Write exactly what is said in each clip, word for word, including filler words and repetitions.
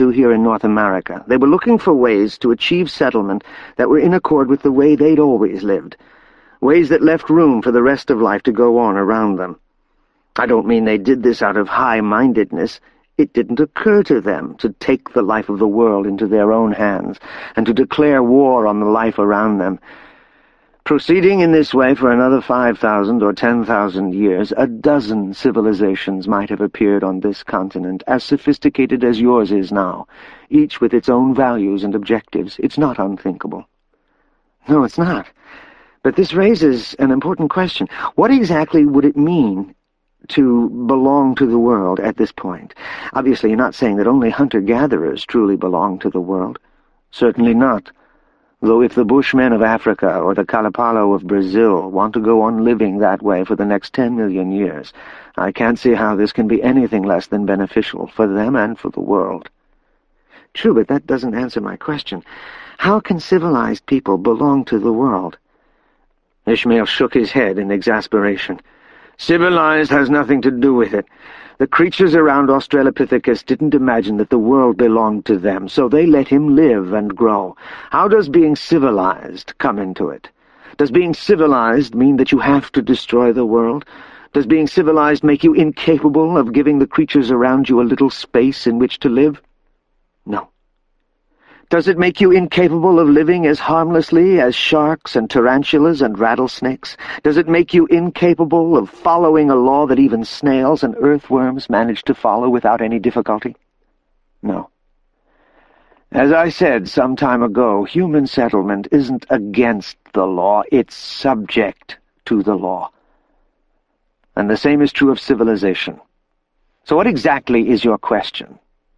do here in North America. They were looking for ways to achieve settlement that were in accord with the way they'd always lived, ways that left room for the rest of life to go on around them. I don't mean they did this out of high-mindedness. It didn't occur to them to take the life of the world into their own hands and to declare war on the life around them. Proceeding in this way for another five thousand or ten thousand years, a dozen civilizations might have appeared on this continent, as sophisticated as yours is now, each with its own values and objectives. It's not unthinkable. No, it's not. But this raises an important question. What exactly would it mean to belong to the world at this point? Obviously, you're not saying that only hunter-gatherers truly belong to the world. Certainly not. Though if the Bushmen of Africa or the Kalapalo of Brazil want to go on living that way for the next ten million years, I can't see how this can be anything less than beneficial for them and for the world. True, but that doesn't answer my question. How can civilized people belong to the world? Ishmael shook his head in exasperation. Civilized has nothing to do with it. The creatures around Australopithecus didn't imagine that the world belonged to them, so they let him live and grow. How does being civilized come into it? Does being civilized mean that you have to destroy the world? Does being civilized make you incapable of giving the creatures around you a little space in which to live? No. Does it make you incapable of living as harmlessly as sharks and tarantulas and rattlesnakes? Does it make you incapable of following a law that even snails and earthworms manage to follow without any difficulty? No. As I said some time ago, human settlement isn't against the law, it's subject to the law. And the same is true of civilization. So what exactly is your question?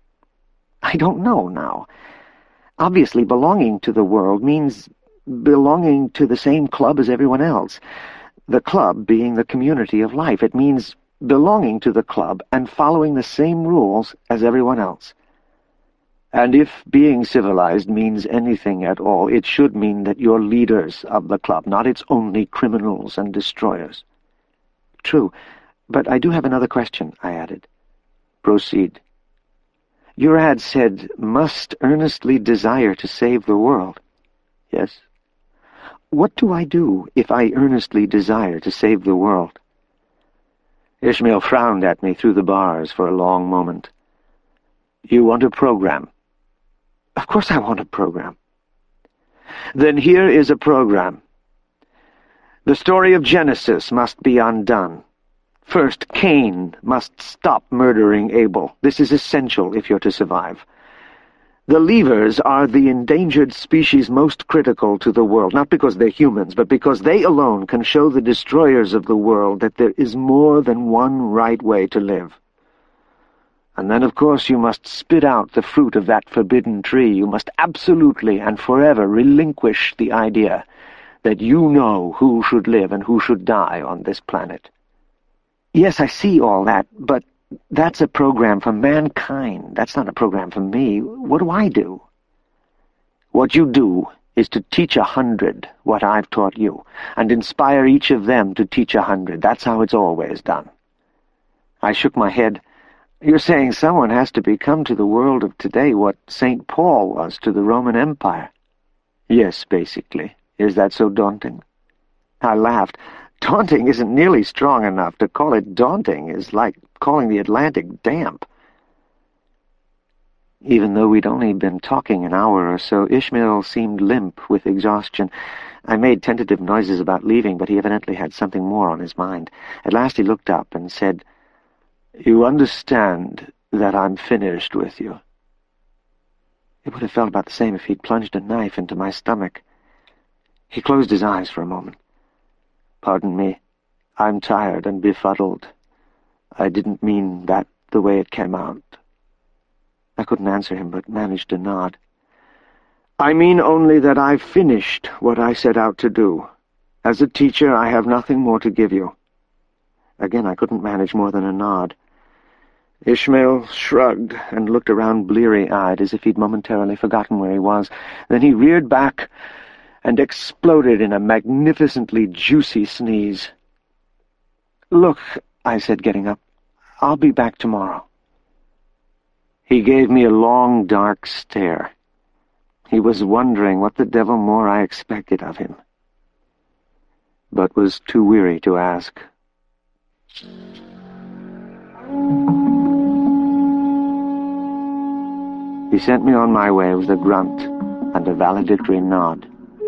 I don't know now. Obviously, belonging to the world means belonging to the same club as everyone else. The club being the community of life. It means belonging to the club and following the same rules as everyone else. And if being civilized means anything at all, it should mean that you're leaders of the club, not its only criminals and destroyers. True, but I do have another question, I added. Proceed. Your ad said, must earnestly desire to save the world. Yes. What do I do if I earnestly desire to save the world? Ishmael frowned at me through the bars for a long moment. You want a program? Of course I want a program. Then here is a program. The story of Genesis must be undone. First, Cain must stop murdering Abel. This is essential if you're to survive. The Levers are the endangered species most critical to the world, not because they're humans, but because they alone can show the destroyers of the world that there is more than one right way to live. And then, of course, you must spit out the fruit of that forbidden tree. You must absolutely and forever relinquish the idea that you know who should live and who should die on this planet. Yes, I see all that, but that's a program for mankind. That's not a program for me. What do I do? What you do is to teach a hundred what I've taught you, and inspire each of them to teach a hundred. That's how it's always done. I shook my head. You're saying someone has to become to the world of today what Saint Paul was to the Roman Empire. Yes, basically. Is that so daunting? I laughed. Daunting isn't nearly strong enough. To call it daunting is like calling the Atlantic damp. Even though we'd only been talking an hour or so, Ishmael seemed limp with exhaustion. I made tentative noises about leaving, but he evidently had something more on his mind. At last he looked up and said, You understand that I'm finished with you. It would have felt about the same if he'd plunged a knife into my stomach. He closed his eyes for a moment. Pardon me. I'm tired and befuddled. I didn't mean that the way it came out. I couldn't answer him, but managed to nod. I mean only that I've finished what I set out to do. As a teacher, I have nothing more to give you. Again, I couldn't manage more than a nod. Ishmael shrugged and looked around bleary-eyed as if he'd momentarily forgotten where he was. Then he reared back and exploded in a magnificently juicy sneeze. Look, I said, getting up, I'll be back tomorrow. He gave me a long, dark stare. He was wondering what the devil more I expected of him, but was too weary to ask. He sent me on my way with a grunt and a valedictory nod.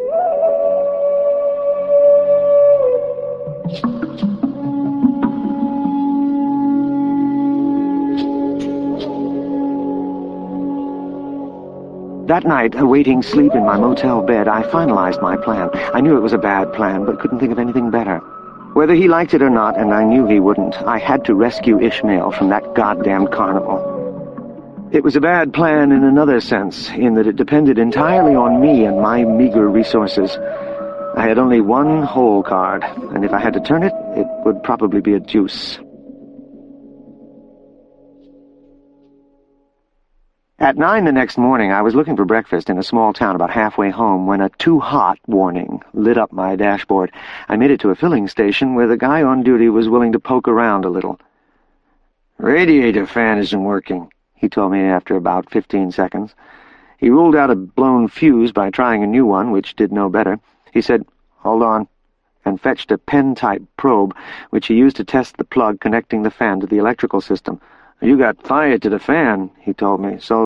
That night, awaiting sleep in my motel bed, I finalized my plan. I knew it was a bad plan, but couldn't think of anything better. Whether he liked it or not, and I knew he wouldn't, I had to rescue Ishmael from that goddamn carnival. It was a bad plan in another sense, in that it depended entirely on me and my meager resources. I had only one hole card, and if I had to turn it, it would probably be a deuce. At nine the next morning, I was looking for breakfast in a small town about halfway home when a too hot warning lit up my dashboard. I made it to a filling station where the guy on duty was willing to poke around a little. "Radiator fan isn't working," he told me after about fifteen seconds. He ruled out a blown fuse by trying a new one, which did no better. He said, "Hold on," and fetched a pen-type probe, which he used to test the plug connecting the fan to the electrical system. "You got fired to the fan," he told me, "so